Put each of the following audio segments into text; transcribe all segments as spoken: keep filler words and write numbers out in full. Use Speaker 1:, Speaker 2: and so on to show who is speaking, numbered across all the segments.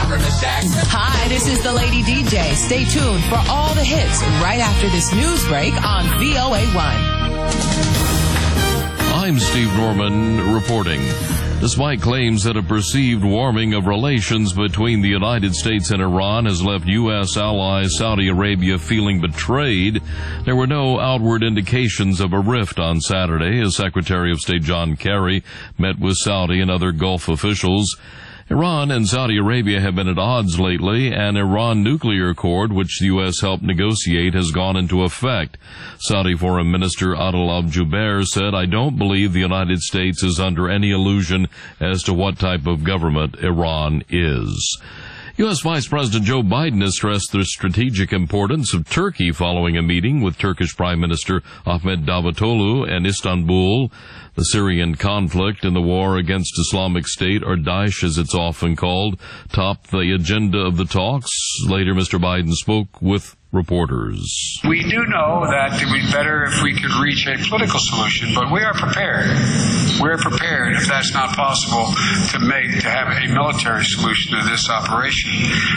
Speaker 1: not from the shack.
Speaker 2: Hi, this is the Lady D J. Stay tuned for all the hits right after this news break on V O A one.
Speaker 3: I'm Steve Norman reporting. Despite claims that a perceived warming of relations between the United States and Iran has left U S ally Saudi Arabia feeling betrayed, there were no outward indications of a rift on Saturday as Secretary of State John Kerry met with Saudi and other Gulf officials. Iran and Saudi Arabia have been at odds lately. An Iran nuclear accord, which the U S helped negotiate, has gone into effect. Saudi Foreign Minister Adel al-Jubeir said, "I don't believe the United States is under any illusion as to what type of government Iran is." U S Vice President Joe Biden has stressed the strategic importance of Turkey following a meeting with Turkish Prime Minister Ahmet Davutoglu in Istanbul. The Syrian conflict and the war against Islamic State, or Daesh as it's often called, topped the agenda of the talks. Later, Mister Biden spoke with reporters.
Speaker 4: We do know that it would be better if we could reach a political solution, but we are prepared. We're prepared, if that's not possible, to make to have a military solution to this operation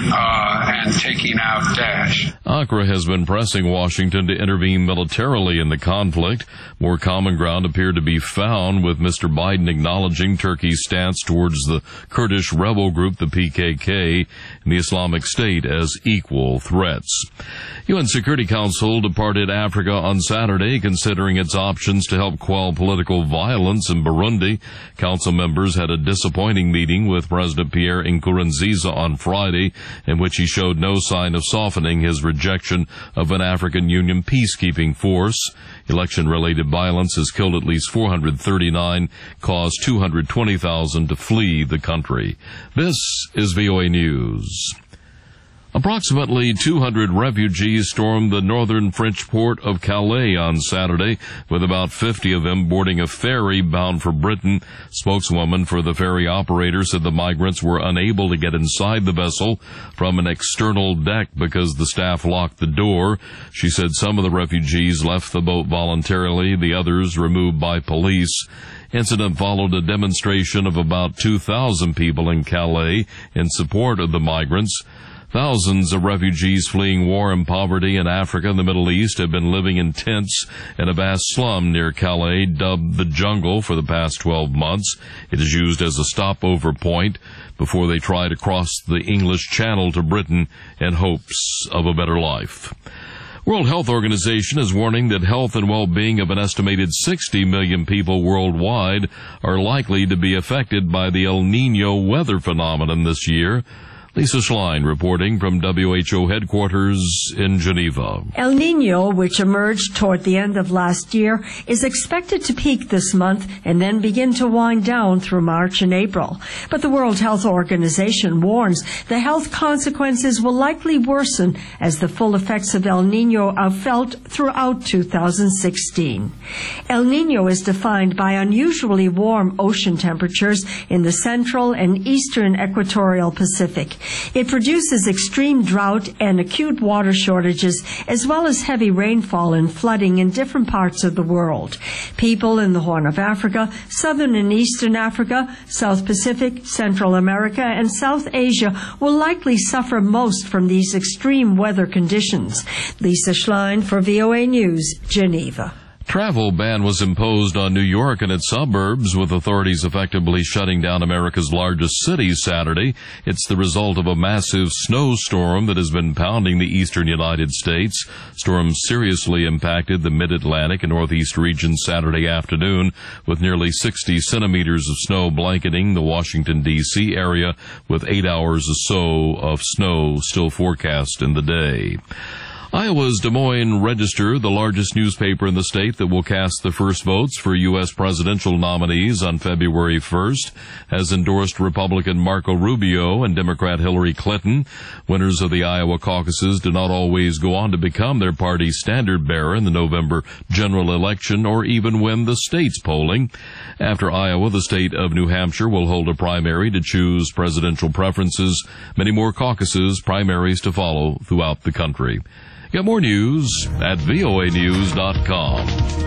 Speaker 4: uh, and taking out Daesh.
Speaker 3: Ankara has been pressing Washington to intervene militarily in the conflict. More common ground appeared to be found, with Mister Biden acknowledging Turkey's stance towards the Kurdish rebel group, the P K K, and the Islamic State as equal threats. U N Security Council departed Africa on Saturday, considering its options to help quell political violence in Burundi. Council members had a disappointing meeting with President Pierre Nkurunziza on Friday, in which he showed no sign of softening his rejection of an African Union peacekeeping force. Election-related violence has killed at least four hundred thirty-nine, caused two hundred twenty thousand to flee the country. This is V O A News. Approximately two hundred refugees stormed the northern French port of Calais on Saturday, with about fifty of them boarding a ferry bound for Britain. Spokeswoman for the ferry operator said the migrants were unable to get inside the vessel from an external deck because the staff locked the door. She said some of the refugees left the boat voluntarily, the others removed by police. Incident followed a demonstration of about two thousand people in Calais in support of the migrants. Thousands of refugees fleeing war and poverty in Africa and the Middle East have been living in tents in a vast slum near Calais, dubbed the Jungle, for the past twelve months. It is used as a stopover point before they try to cross the English Channel to Britain in hopes of a better life. World Health Organization is warning that health and well-being of an estimated sixty million people worldwide are likely to be affected by the El Niño weather phenomenon this year. Lisa Schlein reporting from W H O headquarters in Geneva.
Speaker 5: El Niño, which emerged toward the end of last year, is expected to peak this month and then begin to wind down through March and April. But the World Health Organization warns the health consequences will likely worsen as the full effects of El Niño are felt throughout two thousand sixteen. El Niño is defined by unusually warm ocean temperatures in the central and eastern equatorial Pacific. It produces extreme drought and acute water shortages, as well as heavy rainfall and flooding in different parts of the world. People in the Horn of Africa, southern and eastern Africa, South Pacific, Central America, and South Asia will likely suffer most from these extreme weather conditions. Lisa Schlein for V O A News, Geneva.
Speaker 3: Travel ban was imposed on New York and its suburbs, with authorities effectively shutting down America's largest cities Saturday. It's the result of a massive snowstorm that has been pounding the eastern United States. Storm seriously impacted the mid-Atlantic and northeast regions Saturday afternoon, with nearly sixty centimeters of snow blanketing the Washington, D C area, with eight hours or so of snow still forecast in the day. Iowa's Des Moines Register, the largest newspaper in the state that will cast the first votes for U S presidential nominees on February first, has endorsed Republican Marco Rubio and Democrat Hillary Clinton. Winners of the Iowa caucuses do not always go on to become their party's standard-bearer in the November general election or even win the state's polling. After Iowa, the state of New Hampshire will hold a primary to choose presidential preferences. Many more caucuses, primaries to follow throughout the country. Get more news at V O A news dot com.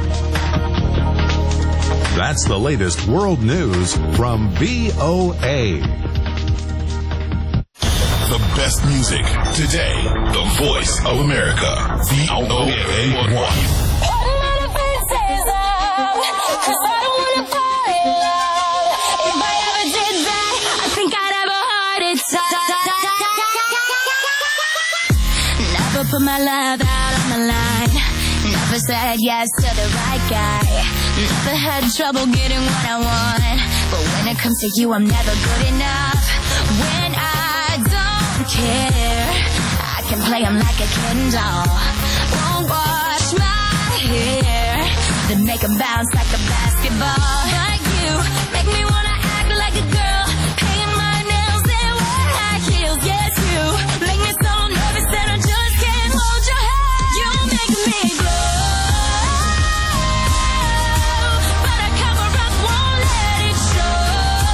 Speaker 6: That's the latest world news from V O A. The best music. Today, the voice of America. V O A one.
Speaker 1: Put my love out on the line. Never said yes to the right guy. Never had trouble getting what I want. But when it comes to you, I'm never good enough. When I don't care, I can play him like a Ken doll. Won't wash my hair, then make him bounce like a basketball. Like you, make me wanna act like a girl, paint my nails and wear high heels. Yes, you make me so nervous that I just hold your hand. You make me glow, but I cover up, won't let it show.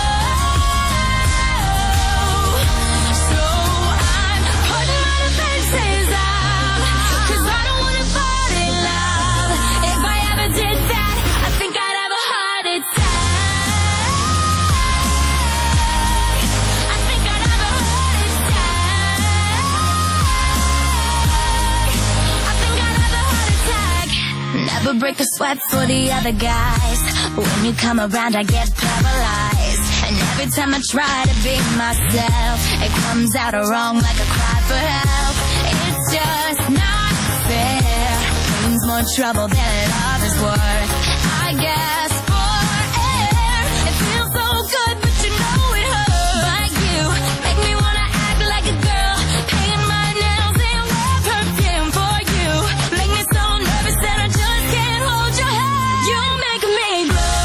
Speaker 1: So I'm putting my defenses up, 'cause I don't wanna fall in love. If I ever did that, I think I'd have a heart attack. I think I'd have a heart attack. Never break a sweat for the other guys. When you come around, I get paralyzed. And every time I try to be myself, it comes out wrong like a cry for help. It's just not fair. Brings more trouble than love is worth. I guess for air, it feels so good, but you know it hurts. But you make me wanna act like a girl, paint my nails and wear perfume for you. Make me so nervous that I just can't hold your hand. You make me glow,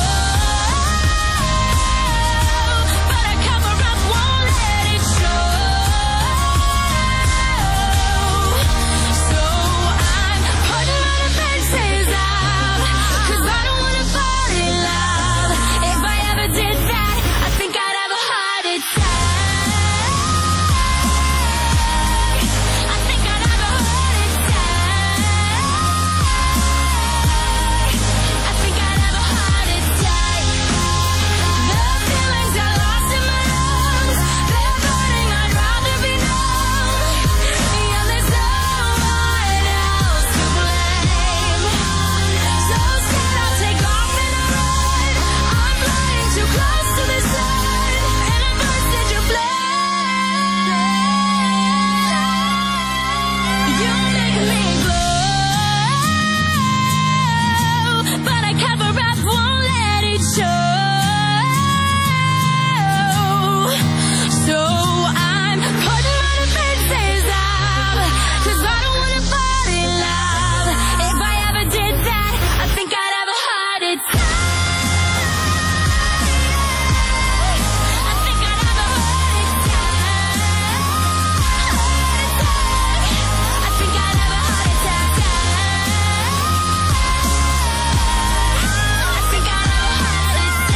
Speaker 1: but I cover up, won't let it show. So I'm putting my defenses up, 'cause I don't wanna fall in love. If I ever did that, I think I'd have a heart attack. I think I'd have a heart attack. I think I'd have a heart attack. The feelings I lost in my lungs, they're burning, I'd rather be numb. Yeah, there's no one else to blame. So scared I'll take off and I run. I'm flying too close to the sun, and I burst into flame. You make me glow, but I cover up, won't let it show. So I'm putting my defenses up, 'cause I don't wanna fall in love. If I ever did that, I think I'd have a heart attack. I think I'd have a heart attack. I think I'd have a heart attack. I think I'd have a heart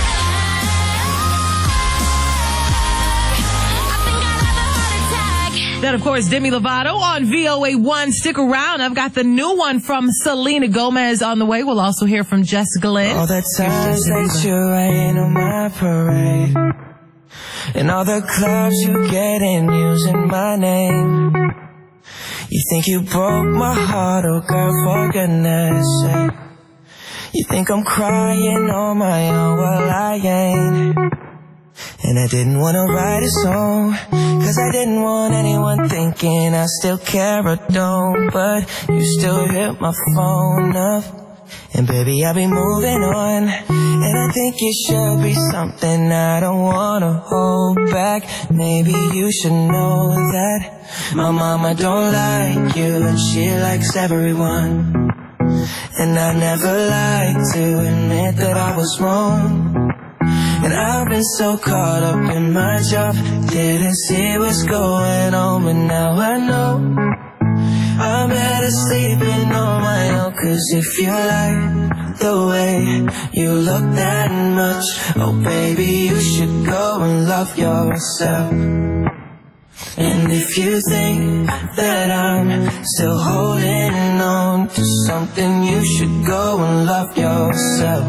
Speaker 1: attack. I think I'd have a heart attack.
Speaker 2: That, of course, Demi Lovato on V O A one. Stick around. I've got the new one from Selena Gomez on the way. We'll also hear from Jessica Lange.
Speaker 7: All the times that you rain on my parade, and all the clubs you get in using my name. You think you broke my heart, oh girl, for goodness sake. You think I'm crying on my own, well I ain't. And I didn't want to write a song, 'cause I didn't want anyone thinking I still care or don't. But you still hit my phone up, and baby I'll be moving on. And I think it should be something I don't want to hold back. Maybe you should know that my mama don't like you, and she likes everyone. And I never like to admit that I was wrong. And I've been so caught up in my job, didn't see what's going on, but now I know I'm better sleeping on my own. 'Cause if you like the way you look that much, oh baby, you should go and love yourself. And if you think that I'm still holding on to something, you should go and love yourself.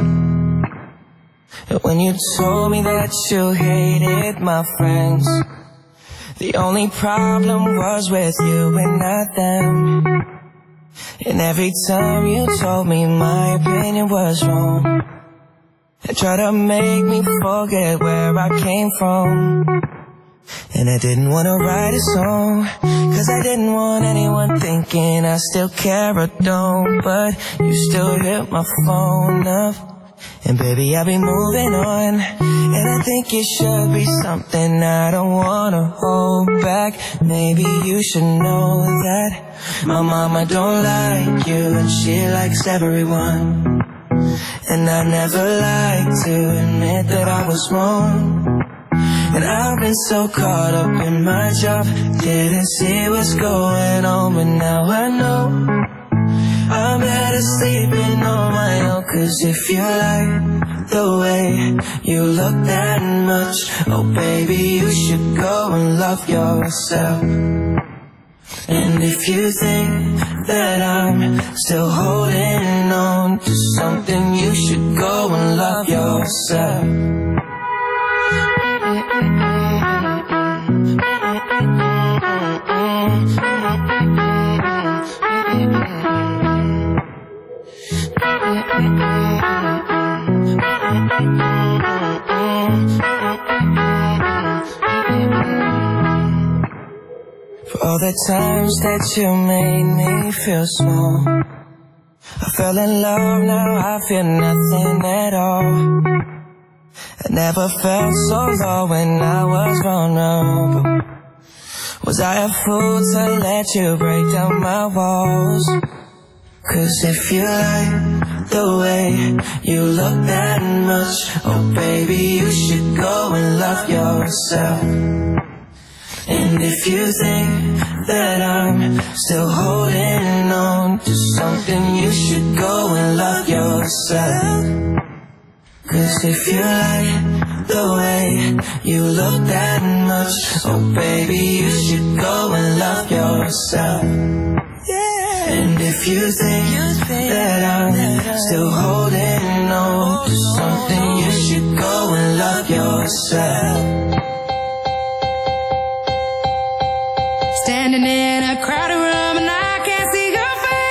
Speaker 7: When you told me that you hated my friends, The only problem was with you and not them. And every time you told me my opinion was wrong, and tried to make me forget where I came from. And I didn't want to write a song, cause I didn't want anyone thinking I still care or don't. But you still hit my phone up, and baby I'll be moving on. And I think it should be something I don't wanna hold back. Maybe you should know that my mama don't like you, and she likes everyone. And I never like to admit that I was wrong. And I've been so caught up in my job, didn't see what's going on. But now I know I'm better sleeping on my own. Cause if you like the way you look that much, oh baby, you should go and love yourself. And if you think that I'm still holding on to something, you should go and love yourself. For all the times that you made me feel small, I fell in love, now I feel nothing at all. I never felt so low when I was vulnerable. Was I a fool to let you break down my walls? Cause if you like the way you look that much, oh baby, you should go and love yourself. And if you think that I'm still holding on to something, you should go and love yourself. Cause if you like the way you look that much, oh baby, you should go and love yourself. And if you think that I'm still holding on to something, you should go and love yourself.
Speaker 8: Standing in a crowded room and I can't see your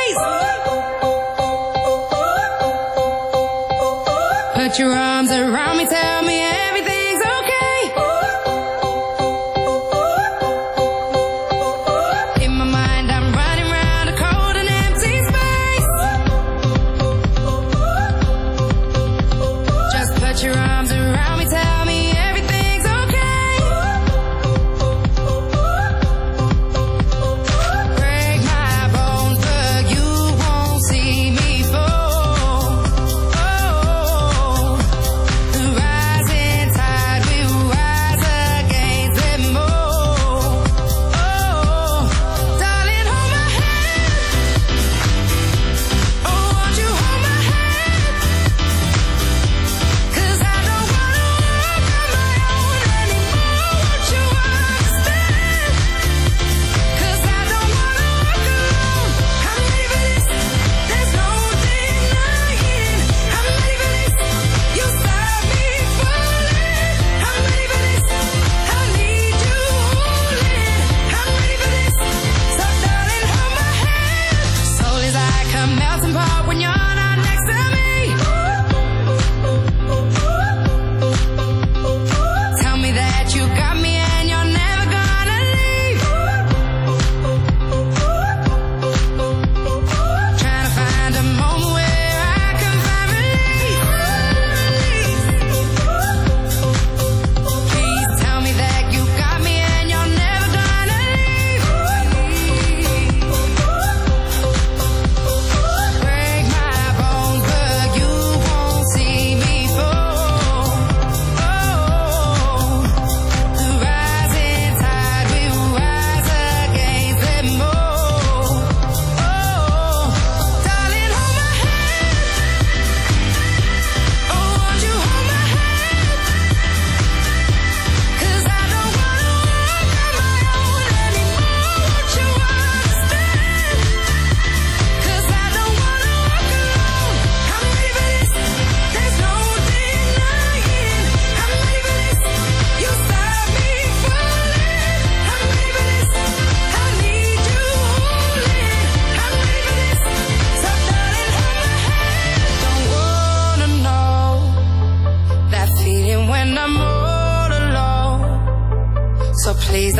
Speaker 8: face. Put your arms around me, tell me everything's okay. In my mind I'm running around a cold and empty space. Just put your arms around me, tell me everything's okay. Break my bones, but you won't see me fall. Oh,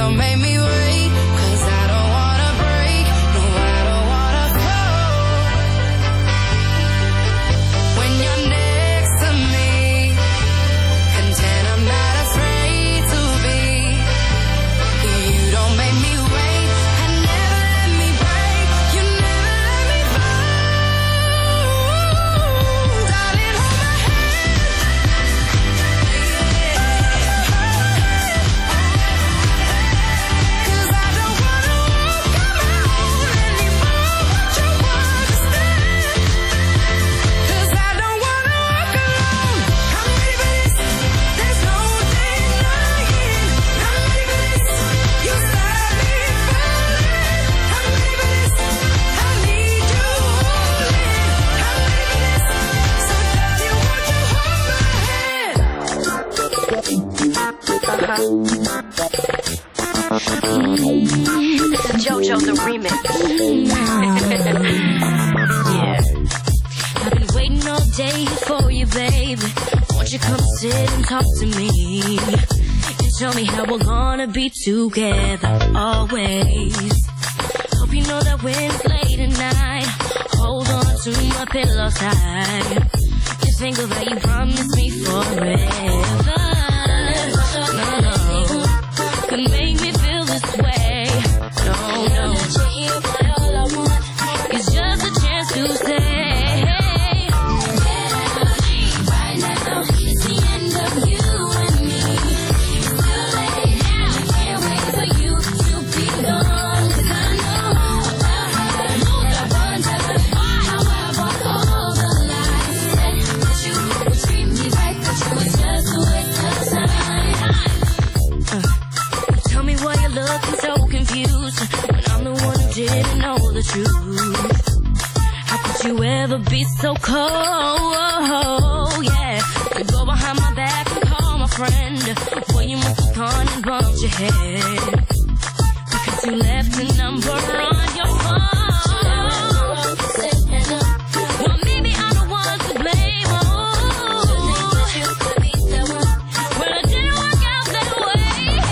Speaker 8: don't make me wait, 'cause I don't wanna break, no, I don't wanna fall. When you're next to me, content I'm not afraid to be. You don't make me wait, and never let me break, you never let me fall. Darling, hold my hand. Cause I don't wanna walk alone anymore, but you understand. Cause I don't wanna walk alone. I'm ready for this, there's no denying. I'm ready for this, you start me falling. I'm ready for this, I need you holding. I'm ready for this, so darling, won't you hold my hand?
Speaker 5: JoJo the remix.
Speaker 1: Yeah. I've been waiting all day for you, baby. Won't you come sit and talk to me? And tell me how we're gonna be together always. Hope you know that when it's late at night, hold on to my pillow tight. Just think of how you promised me forever. No, no, could make me feel this way. No, no, all I want is just a chance to say, right now, it's the end of you and me. It's too late now, I can't wait for you to be gone. 'Cause I know about how I moved, I wonder how I walk all the lies. Said that you would treat me right, but you was just a waste of time. Uh, Tell me why you're looking so confused when I'm the one who didn't know the truth. How could you ever be so cold? Yeah, you go behind my back and call my friend. Well, you must have gone and bumped your head because you left a number on your phone. Well, maybe I'm the one to blame. Oh, well, it didn't work out that way.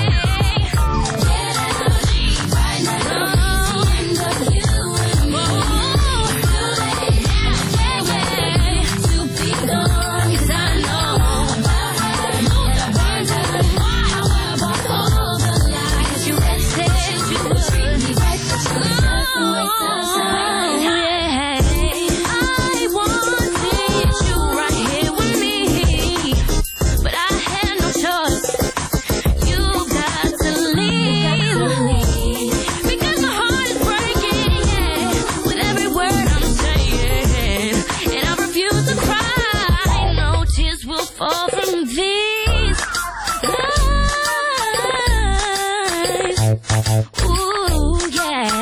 Speaker 1: Fall from these eyes. Ooh, yeah.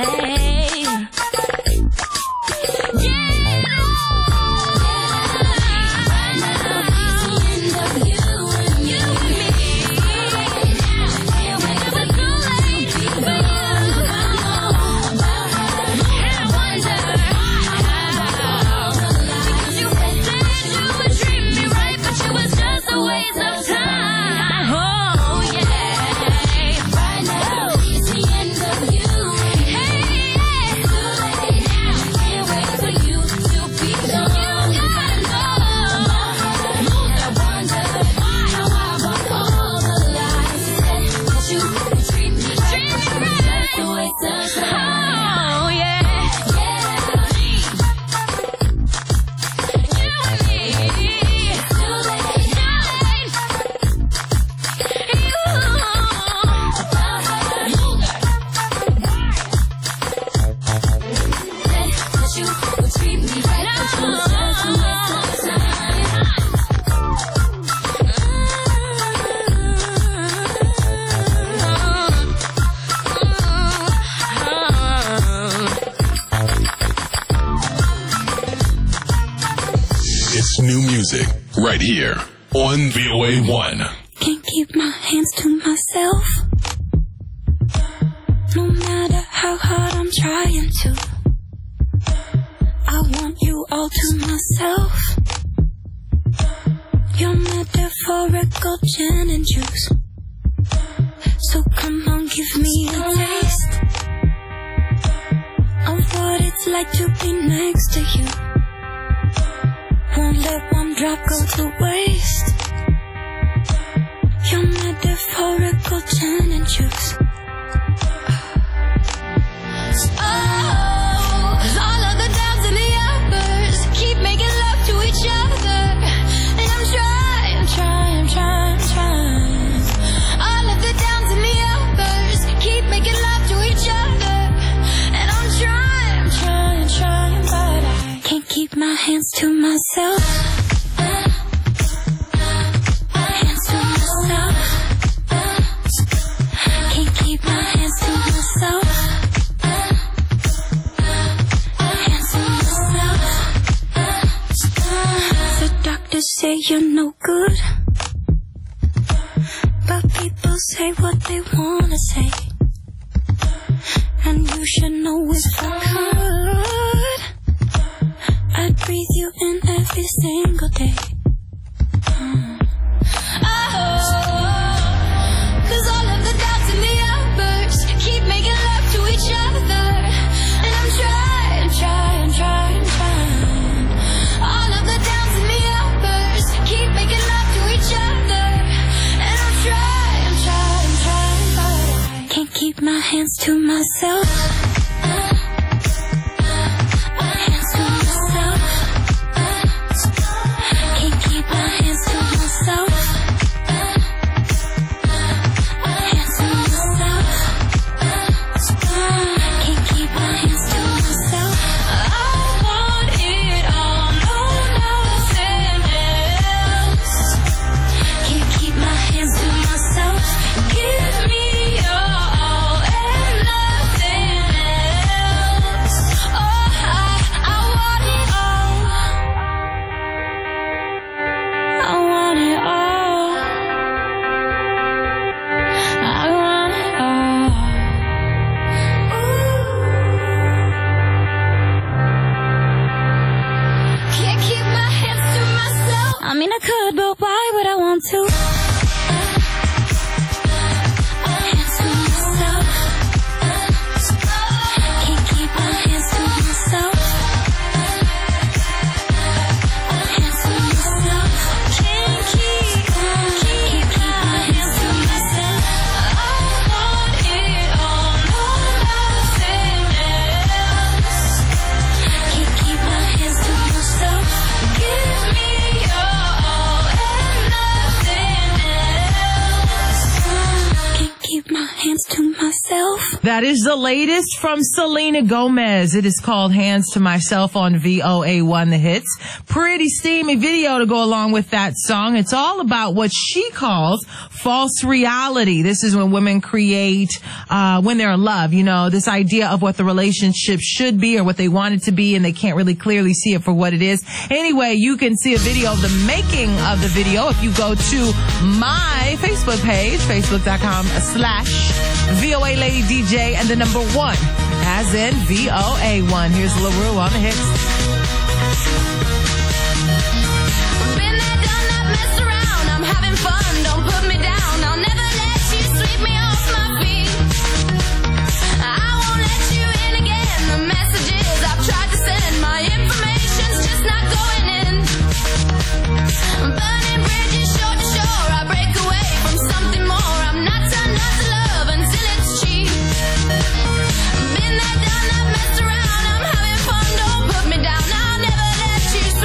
Speaker 6: New music right here on V O A one.
Speaker 9: Can't keep my hands to myself. No matter how hard I'm trying to, I want you all to myself. Your metaphorical gin and juice, So come on, give me a taste of what it's like to be next to you. Won't let one drop go to waste. You're metaphorical gin and juice. Oh, 'cause all of the downs and the uppers keep making love to each other, and I'm trying, trying, trying, trying. All of the downs and the uppers keep making love to each other, and I'm trying, trying, trying, but I can't keep my hands to myself. Hands to myself. Can't keep my hands to myself. Say you're no good, but people say what they wanna say, and you should know if I could, I'd breathe you in every single day. Mm. Oh, 'cause all of the doubts and the uppers keep making love to each other, and I'm trying, trying, trying, trying. All of the downs and the keep making love to each other, and I'm trying, trying, trying, but I can't keep my hands to myself. Hands to myself. Can't keep my hands to myself. Hands to myself. Can't keep my hands to myself. I want it all, no, nothing else. Can't keep my hands to myself. Give me your all and nothing else. Oh, I, I want it all. I want it all. I want it all. Ooh. Can't keep my hands to myself. I mean, I could, but why would I want to? Hands to myself. Can't keep my hands to myself. Hands to myself. Can't keep, can't keep my hands to myself. I want it all, no, nothing else. Can't keep my hands to myself. Give me your all and nothing else. Can't keep my hands to myself.
Speaker 2: That is the latest from Selena Gomez. It is called Hands to Myself on V O A one The Hits. Pretty steamy video to go along with that song. It's all about what she calls false reality. This is when women create, uh, when they're in love, you know, this idea of what the relationship should be or what they want it to be, and they can't really clearly see it for what it is. Anyway, you can see a video of the making of the video if you go to my Facebook page, facebook.com slash VOA Lady D J and the number one, as in V O A one. Here's LaRue on the hits.
Speaker 1: Been there, done that, messed around. I'm having fun, don't put me down. I'll never let you sweep me off my feet. I won't let you in again. The messages I've tried to send, my information's just not going in. Burning bridges shore to shore, I break away from something more. I'm not turned on to love until it's cheap. Been there, done that, messed around. I'm having fun, don't put me down. I'll never let you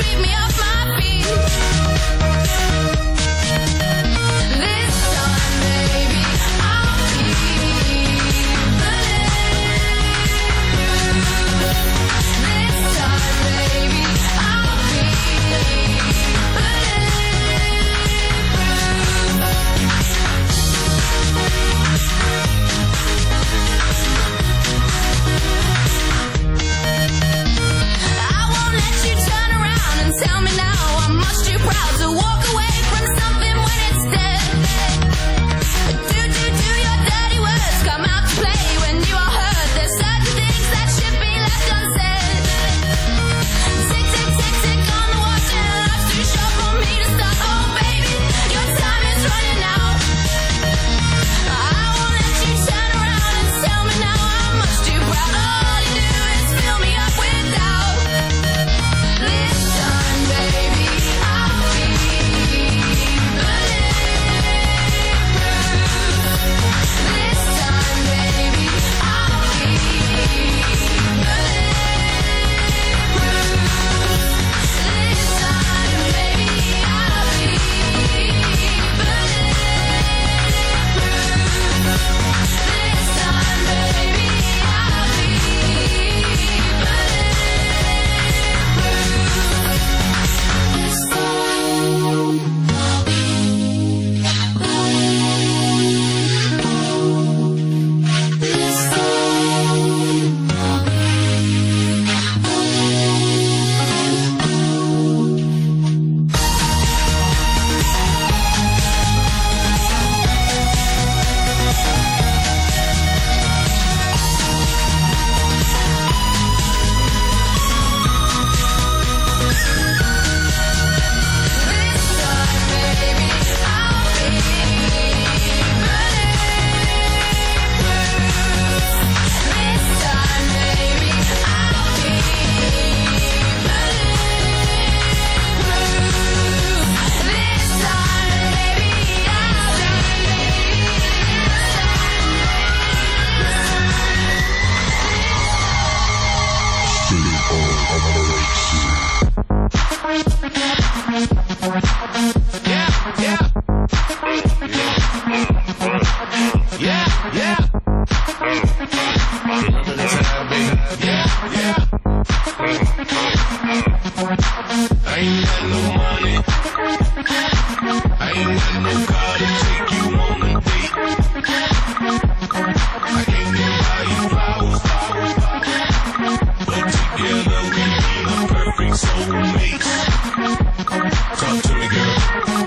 Speaker 6: Remember the time, baby? Yeah, yeah. I ain't got no money. I ain't got no car to take you on a date. I can't even buy you flowers, flowers, flowers. But together we be the perfect soulmates. Talk to me, girl.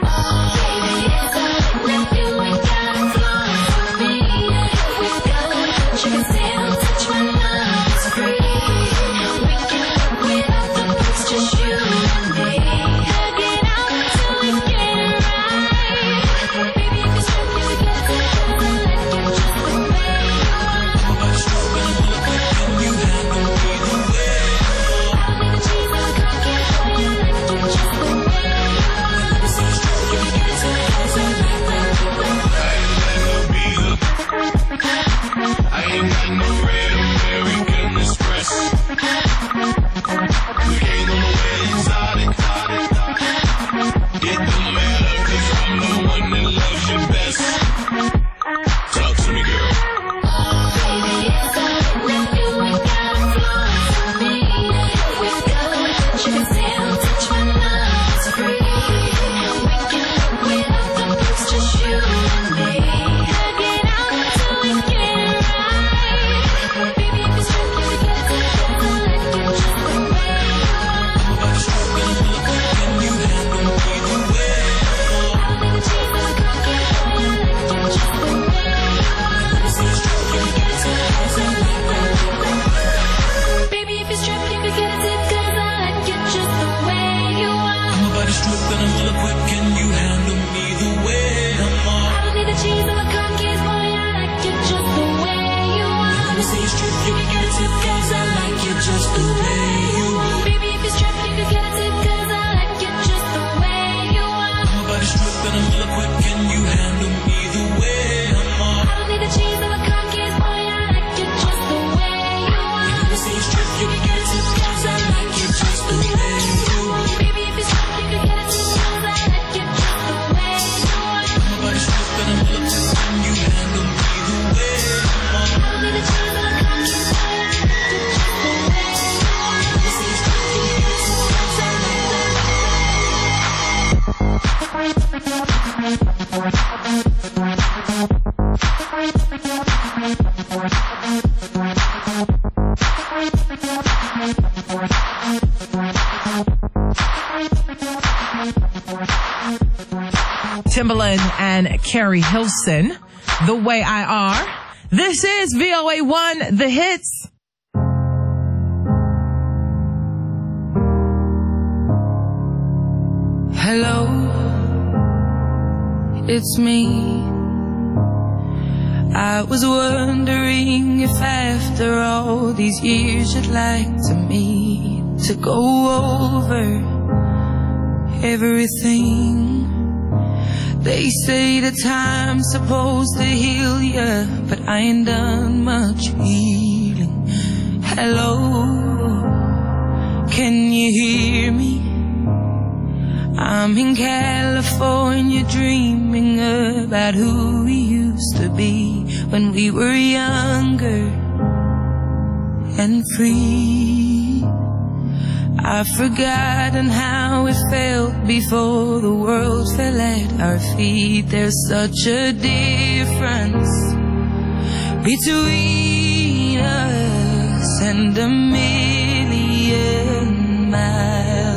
Speaker 2: Timbaland and Carrie Hilson, The Way I Are. This is V O A one, The Hits.
Speaker 7: Hello, it's me. I was wondering if after all these years you'd like to meet to go over everything. They say the time's supposed to heal ya, but I ain't done much healing. Hello, can you hear me? I'm in California dreaming about who we used to be when we were younger and free. I've forgotten how it felt before the world fell at our feet. There's such a difference between us and a million miles.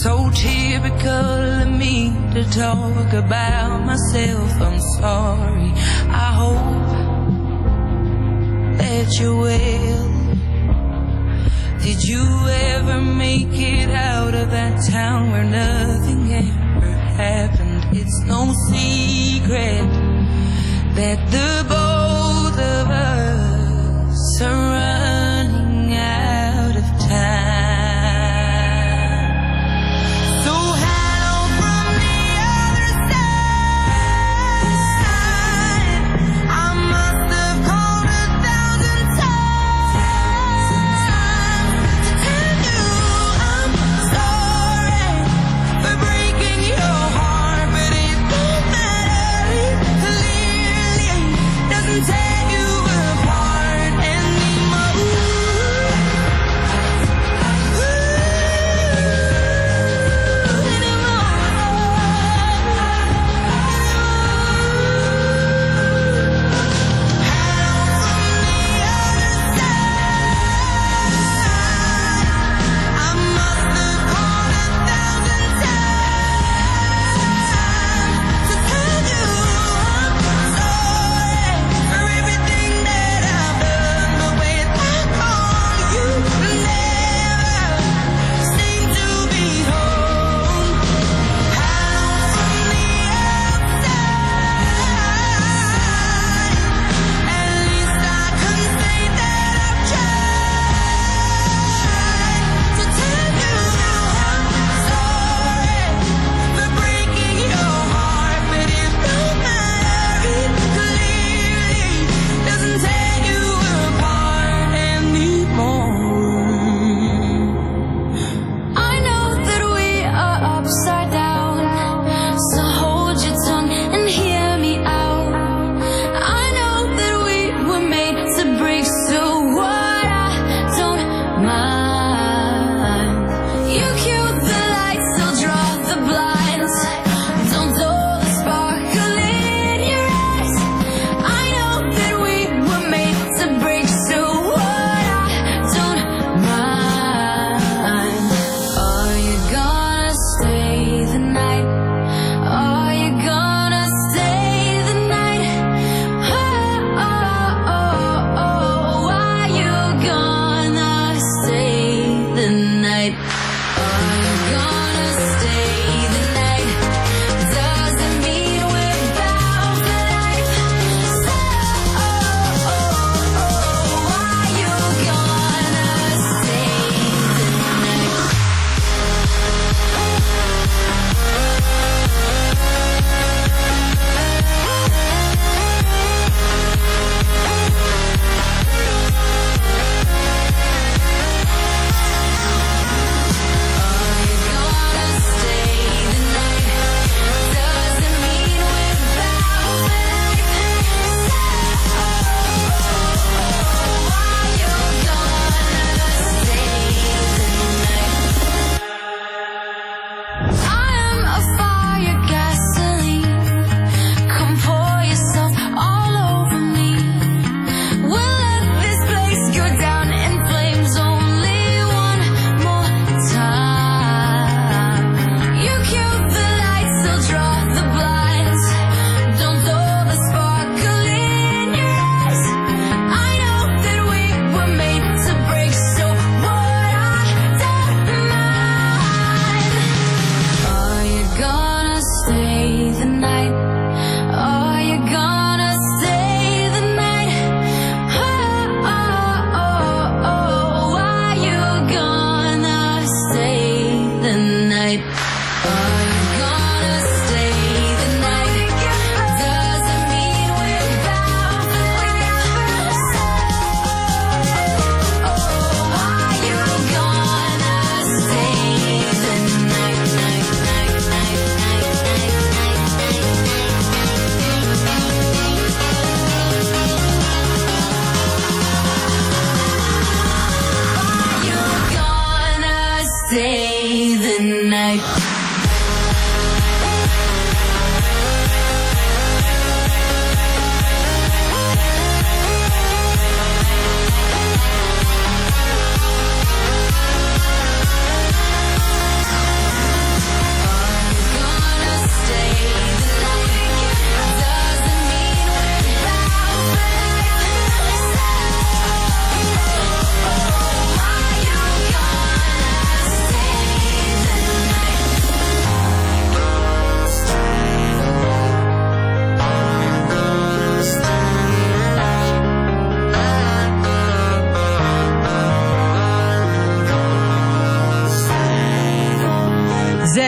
Speaker 7: so typical of me to talk about myself. I'm sorry. I hope that you're well. Did you ever make it out of that town where nothing ever happened? It's no secret that the both of us are running out of time. So hello from the other side. I must have called a thousand times to tell you I'm sorry for breaking your heart, but it don't matter. Clearly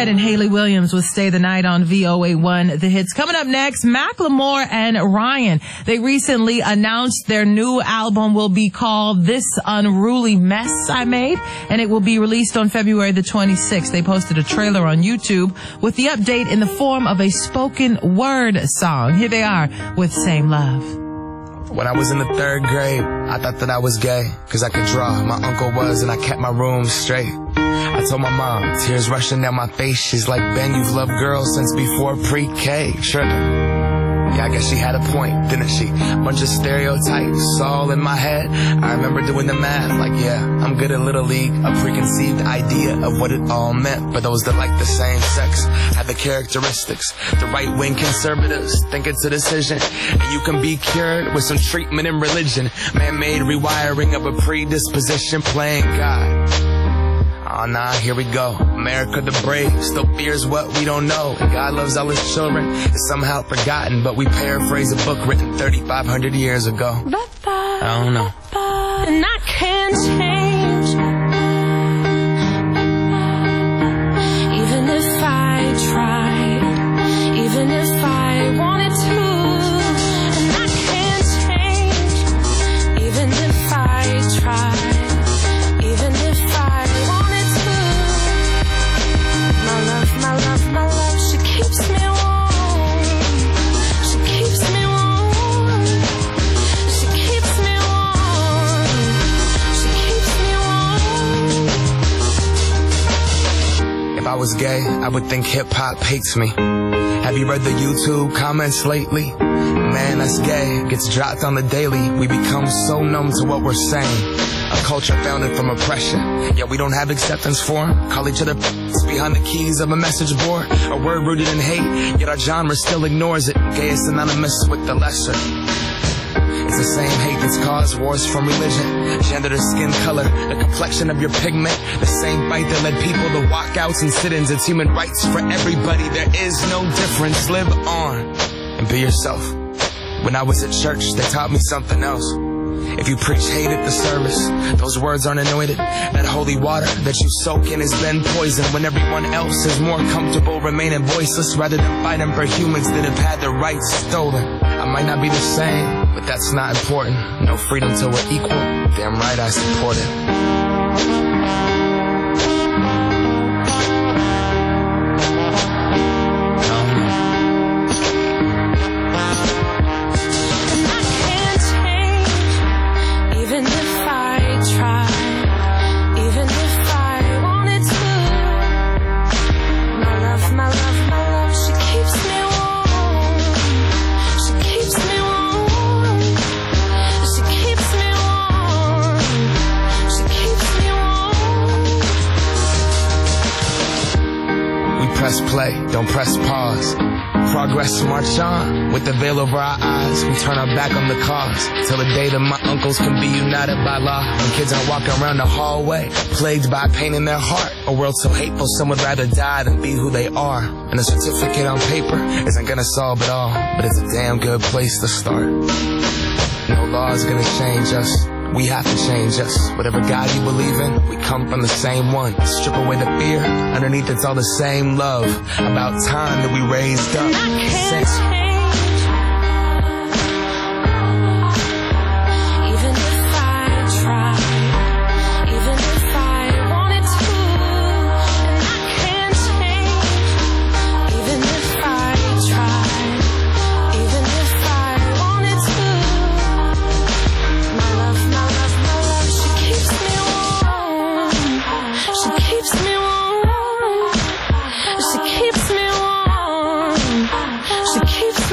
Speaker 2: Ed and Haley Williams with Stay the Night on V O A one The Hits. Coming up next, Macklemore and Ryan. They recently announced their new album will be called This Unruly Mess I Made, and it will be released on February the twenty-sixth. They posted a trailer on YouTube with the update in the form of a spoken word song. Here they are with Same Love.
Speaker 10: When I was in the third grade, I thought that I was gay, cause I could draw. My uncle was, and I kept my room straight. I told my mom, tears rushing down my face. She's like, Ben, you've loved girls since before pre-K. Sure. Yeah, I guess she had a point, didn't she? Bunch of stereotypes all in my head. I remember doing the math, like, yeah, I'm good at Little League. A preconceived idea of what it all meant. But those that like the same sex had the characteristics. The right-wing conservatives think it's a decision, and you can be cured with some treatment in religion. Man-made rewiring of a predisposition, playing God. Oh nah, here we go. America the brave still fears what we don't know. And God loves all his children. It's somehow forgotten, but we paraphrase a book written thirty-five hundred years ago. I don't know.
Speaker 8: And I can't change, even if I tried, even if I wanted to. And I can't change, even if I tried, even if I wanted to. My love, my love, my love, she keeps me warm. She keeps me warm. She keeps me warm. She keeps me warm.
Speaker 10: If I was gay, I would think hip-hop hates me. Have you read the YouTube comments lately? Man, that's gay. Gets dropped on the daily. We become so numb to what we're saying. A culture founded from oppression, yet we don't have acceptance for 'em. Call each other behind the keys of a message board. A word rooted in hate, yet our genre still ignores it. Gay is synonymous with the lesser. It's the same hate that's caused wars from religion, gender to skin color, the complexion of your pigment. The same fight that led people to walkouts and sit-ins. It's human rights for everybody. There is no difference. Live on and be yourself. When I was at church, they taught me something else. If you preach hate at the service, those words aren't anointed. That holy water that you soak in has been poisoned when everyone else is more comfortable remaining voiceless rather than fighting for humans that have had their rights stolen. I might not be the same, but that's not important. No freedom till we're equal. Damn right I support it. Press play, don't press pause. Progress march on, with the veil over our eyes. We turn our back on the cause, till the day that my uncles can be united by law. When kids are walking around the hallway, plagued by pain in their heart. A world so hateful, some would rather die than be who they are. And a certificate on paper isn't gonna solve it all, but it's a damn good place to start. No law is gonna change us. We have to change us. Whatever God you believe in, we come from the same one. Strip away the fear, underneath it's all the same love. About time that we raised up. Sing. She keeps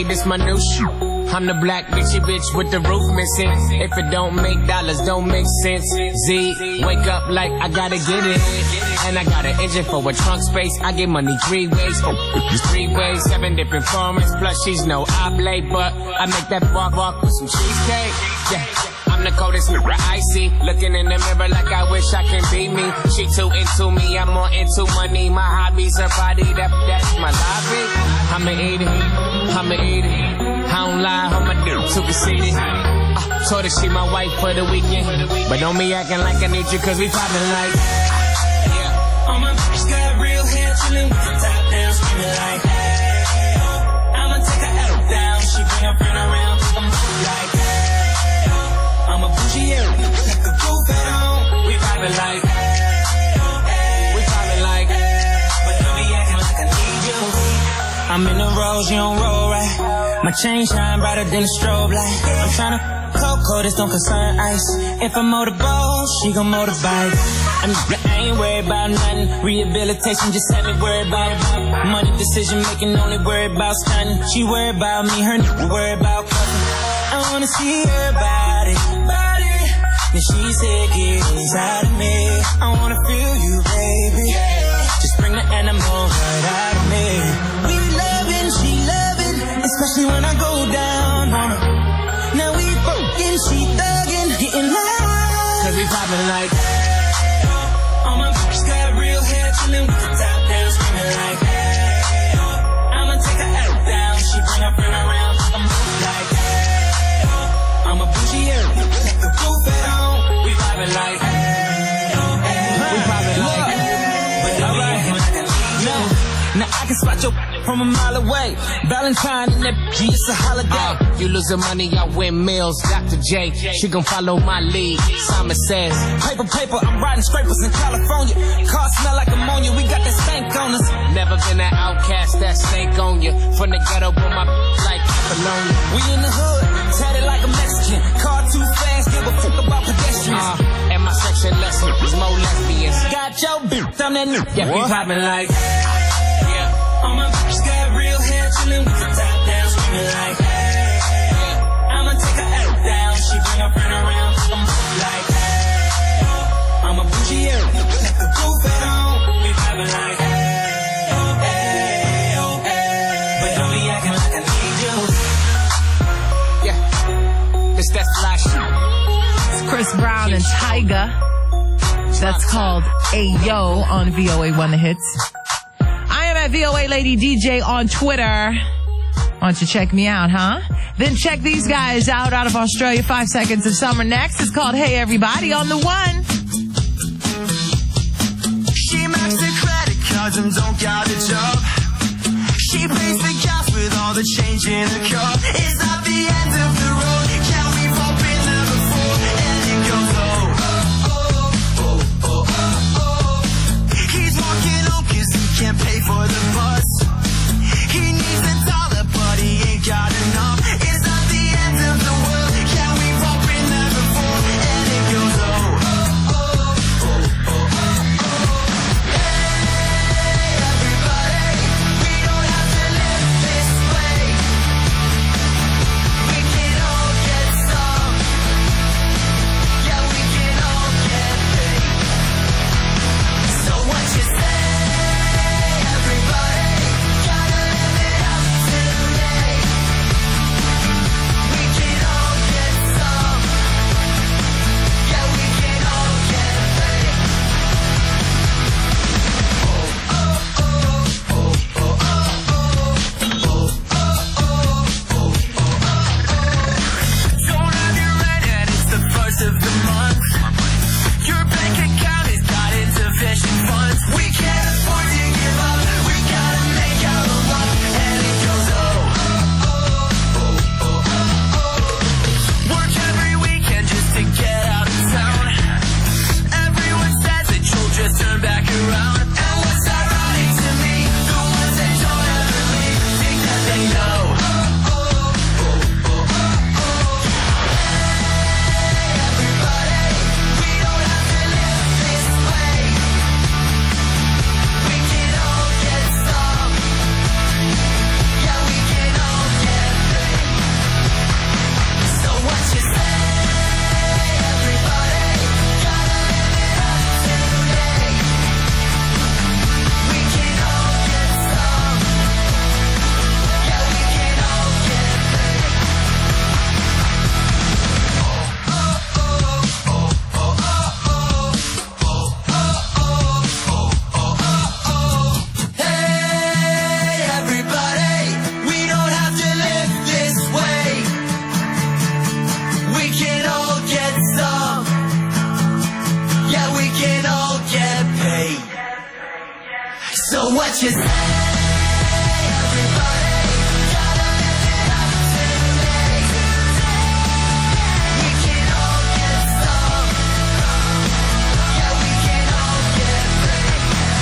Speaker 11: this my new shit. I'm the black bitchy bitch with the roof missing. If it don't make dollars, don't make sense. Z, wake up like I gotta get it. And I got an engine for a trunk space. I get money three ways. Three ways, seven different formats. Plus she's no oblate, but I make that walk walk with some cheesecake. Yeah. I'm the coldest mirror I see. Looking in the mirror like I wish I can be me. She too into me, I'm more into money. My hobby's her body, that, that's my lobby. I'ma eat it, I'ma eat it. I don't lie, I'm a dude, too conceited. uh, Told her she my wife for the weekend, but don't be acting like I need you cause we poppin' like yeah.
Speaker 8: All my bitches got real hair, chillin' with the top down, screaming like hey, oh. I'ma take her out down, she bring her friend around, I'm like hey, oh. I'm a bougie area, let the roof at home. We poppin' like hey, oh, hey, we poppin' like hey, but don't be acting like I need you. I'm in the rose, you don't roll right. My chain shine brighter than a strobe light. I'm tryna cocoa, this don't concern ice. If I motorboat, she gon' motorbike. I'm, I ain't worried about nothing. Rehabilitation just had me worried about it. Money decision making, only worried about stunning. She worried about me, her nigga worried about cuffing. I wanna see her body, body. Then she said, get inside of me. I wanna feel you, baby. Just bring the animal right out of me. We loving, she loving, especially when I go down on her. Now we fucking, she thuggin', hitting loud. Cause we poppin' like hey, oh. All my bitches got real hair, chillin' with the top down, screaming like hey, oh. I'ma take her out down, she bring her friend around. I'm like hey, oh. I'm a bougie area, let the roof at home. We poppin' like hey, oh, hey. We poppin' like hey, but don't be acting like I need you. Now I can spot your from a mile away. Valentine and that G, it's a holiday.
Speaker 11: uh, You losing money, I win meals. Doctor J, she gon' follow my lead. Simon says,
Speaker 8: Paper, paper, I'm riding scrapers in California. Car smell like ammonia, we got that stank on us.
Speaker 11: never been an outcast, that snake on you. From the ghetto, but my like Apollonia.
Speaker 8: We in the hood, tatted like a Mexican. Car too fast, give a fuck about pedestrians.
Speaker 11: uh, And my section lesson is more lesbians.
Speaker 8: Got your bitch, I'm that new.
Speaker 11: Yeah, we poppin' like
Speaker 8: All my bitches got real hair, chillin' with the top down, screaming like hey, oh. I'ma take her out down, she bring her friend around. I'm like hey, oh. I'm a bougie area, let the roof at home. We poppin' like hey, oh, hey, oh, hey. But don't be acting like I need you.
Speaker 11: Yeah, it's that fly shit.
Speaker 2: It's Chris Brown and Tyga. That's called Ayo on V O A one The Hits. I am at V O A Lady D J on Twitter. Why don't you check me out, huh? Then check these guys out out of Australia. Five Seconds of Summer next. It's called Hey Everybody on the One.
Speaker 12: She maxed her credit cards and don't got a job. She pays for gas with all the change in her car. Is that the end of the road? Can we pop in there before? And it goes oh, oh, oh, oh, oh, oh, oh. He's walking home cause he can't pay for the bus. He needs a dollar but he ain't got enough. Is that the end of the world? Can we pop in there before? And it goes oh, oh, oh, oh, oh, oh, oh. Hey everybody, we don't have to live this way. what you say. Everybody, gotta live it up today. We can all get some. Yeah, we can all get free.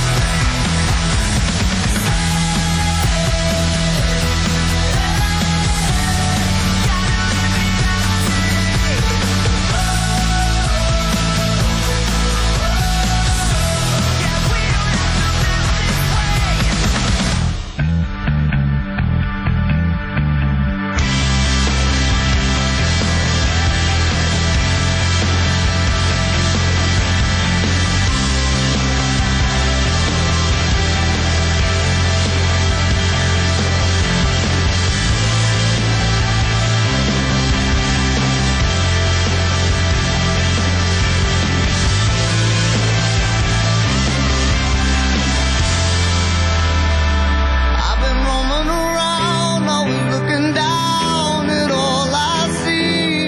Speaker 12: I've been roaming around, always looking down at all I see.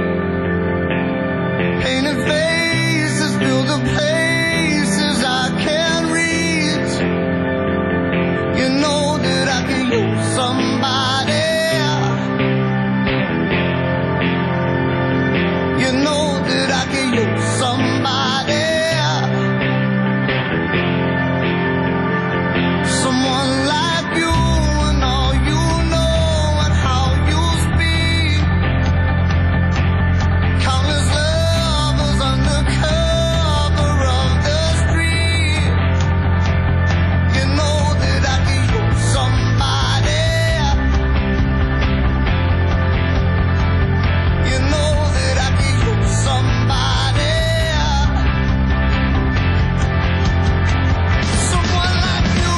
Speaker 12: Painted faces fill the places I can't reach. You know that I can use somebody. You know that I can use somebody. Someone like you and all you know and how you speak. Countless lovers under cover of the street. You know that I can use somebody. You know that I can use somebody. Someone like you.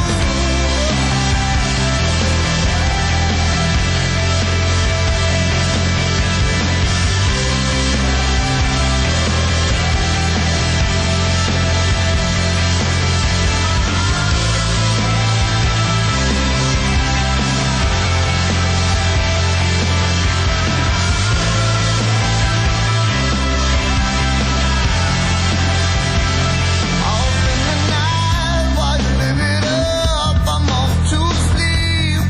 Speaker 12: I'll spend the night while you live it up. I'm off to sleep,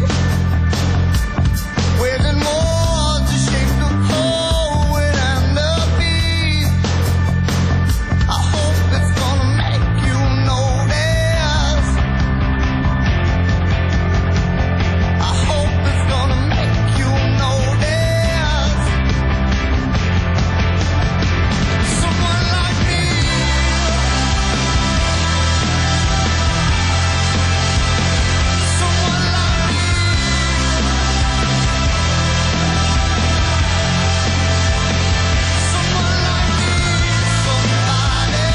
Speaker 12: waiting more to shake the poet and the beat. I hope it's gonna make you notice. I hope it's gonna make you notice. Someone like me. Someone like me. Someone like me. Somebody.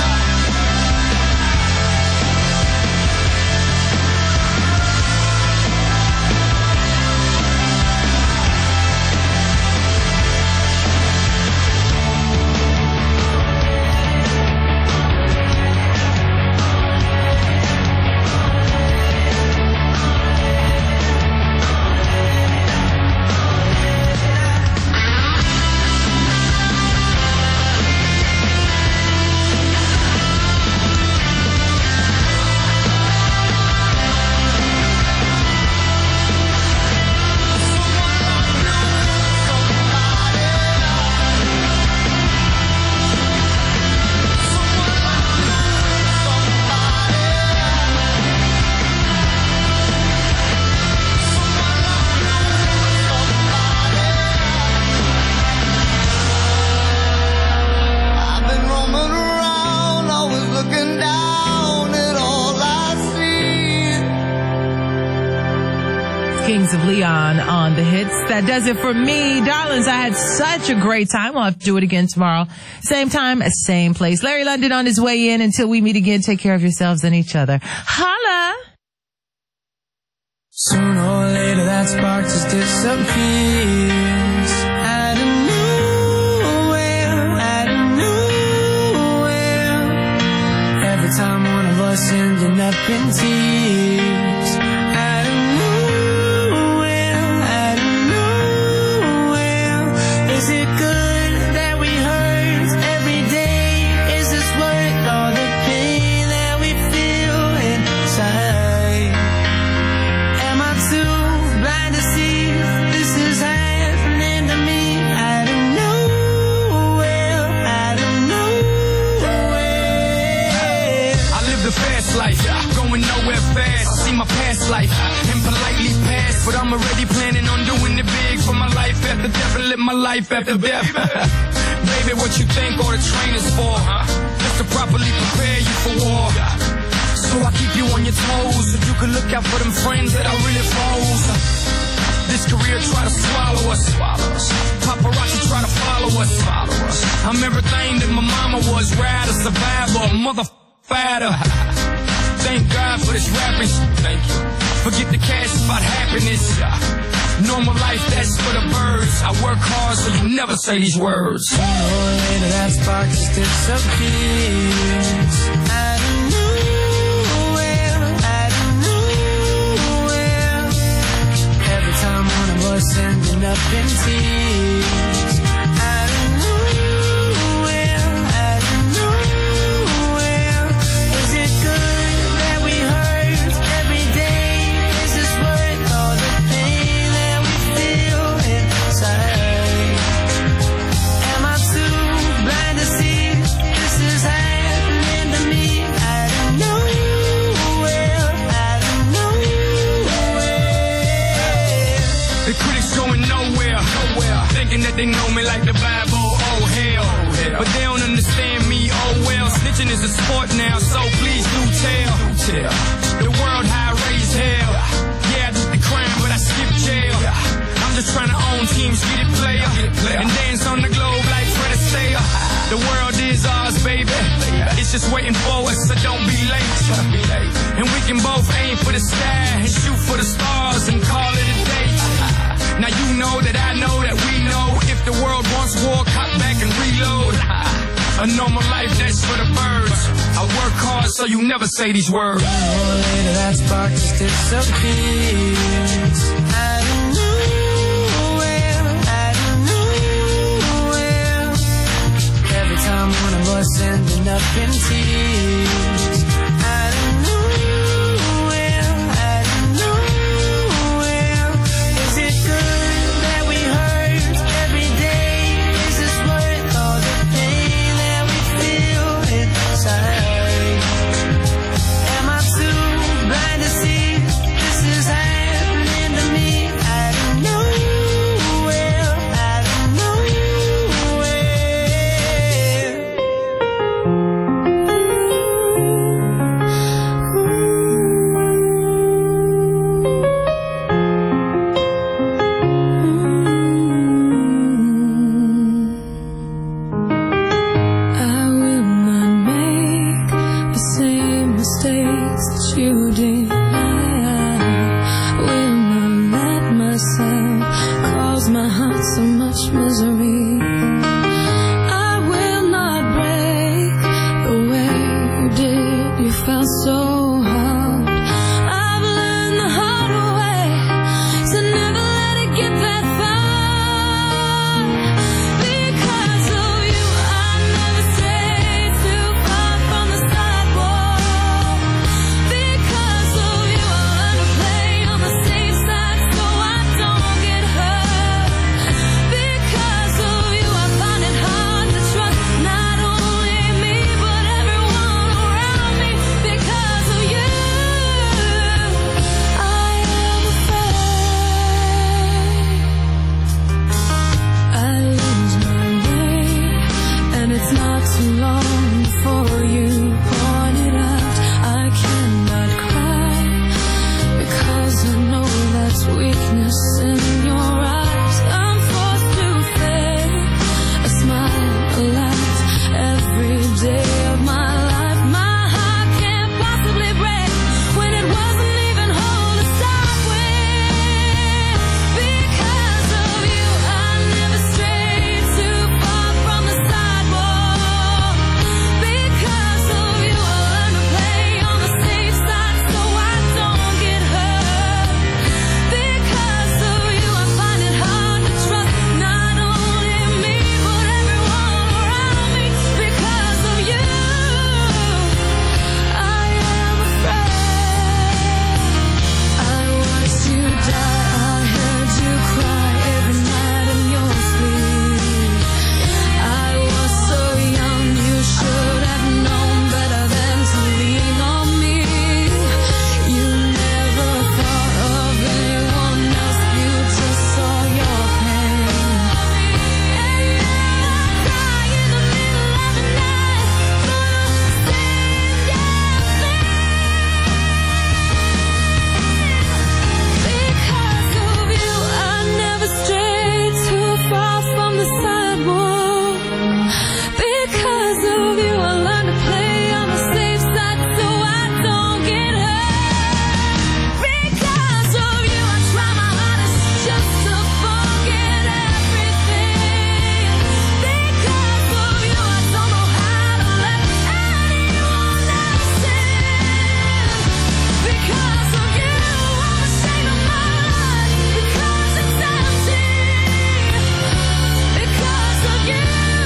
Speaker 12: I've been roaming around, always looking down at all I see.
Speaker 2: Kings of Leon on the hits. That does it for me. Darlings, I had such a great time. We'll have to do it again tomorrow. Same time, same place. Larry London on his way in. Until we meet again, take care of yourselves and each other. Holla!
Speaker 7: Sooner or later that spark just disappears. Out of nowhere, out of nowhere. Every time one of us ending up in tears. Out of nowhere, out of nowhere. Is it good that we hurt every day? Is this worth all the pain that we feel inside?
Speaker 13: this life and politely pass. But I'm already planning on doing it big for my life after death and live my life after death. Baby, what you think all the training's for? Just to properly prepare you for war. So I keep you on your toes so you can look out for them friends that are really foes. This career try to swallow us. Paparazzi try to follow us. I'm everything that my mama was. Ride, a survivor, mother fatter. Thank God for this rapping. Thank you. Forget the cash, it's about happiness. Normal life, that's for the birds. I work hard so you never say these words.
Speaker 7: Oh, later that spark just disappears. Out of nowhere, out of nowhere. Every time one of us ending up in tears. Out of nowhere, out of nowhere. Is it good that we hurt every day? Is this worth all the pain that we feel inside? Am I too blind to see this is happening to me? Out of nowhere, out of nowhere.
Speaker 13: The critics going nowhere, nowhere. Thinking that they know me like the Bible, oh hell. But they don't understand me, oh well. Snitching is a sport now, so please do tell. The world how I raise hell. Yeah, I did the crime, but I skipped jail. I'm just trying to own teams, get it player. And dance on the globe like Fred Astaire. The world is ours, baby. It's just waiting for us, so don't be late. And we can both aim for the sky and shoot for the stars and call it a day. Now you know that I know that we know if the world wants war, cut back and reload. A normal life, that's for the birds. I work hard so you never say these words.
Speaker 7: Oh, later that spark just disappears. Out of nowhere, out of nowhere. Every time one of us ending up in tears. Out of nowhere, out of nowhere. Is it good that we hurt every day? Is this worth all the pain that we feel inside? Am I too blind to see this is happening to me? Out of nowhere, out of nowhere. I will not make the same mistakes that you did. I will not let myself cause my heart so much misery. I will not break the way you did. You felt so hard. I've learned the hard way to never let it get that far. Because of you, I never strayed too far from the sidewalk. Because of you, I learned to play on the safe side so I don't get hurt. Because of you, I find it hard to trust not only me but everyone around me. Because of you, I am afraid I lose my way, and it's not too long before you